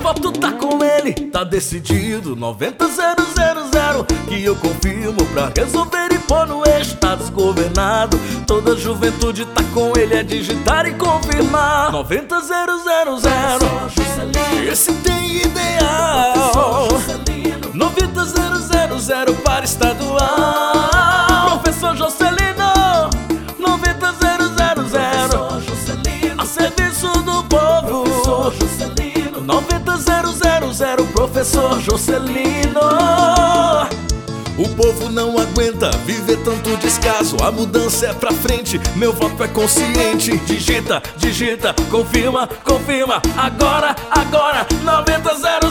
voto tá com ele, tá decidido. 90-000 que eu confirmo pra resolver e pôr no eixo. Tá desgovernado, toda a juventude tá com ele, é digitar e confirmar. 90-000, esse tem ideal. 90-000 para estadual. Professor Jocelino, 90-000 a serviço do povo. 90-000, professor Jocelino. O povo não aguenta viver tanto descaso. A mudança é pra frente, meu voto é consciente. Digita, digita, confirma, confirma. Agora, agora, 90-000.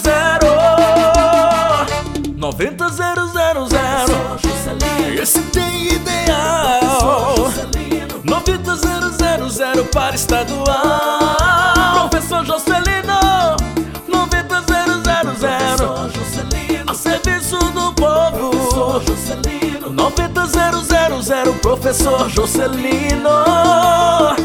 90-000, esse tem ideal. 90-000 para estadual. Professor Jocelino, 90-000 a serviço do povo. 90-000, professor Jocelino.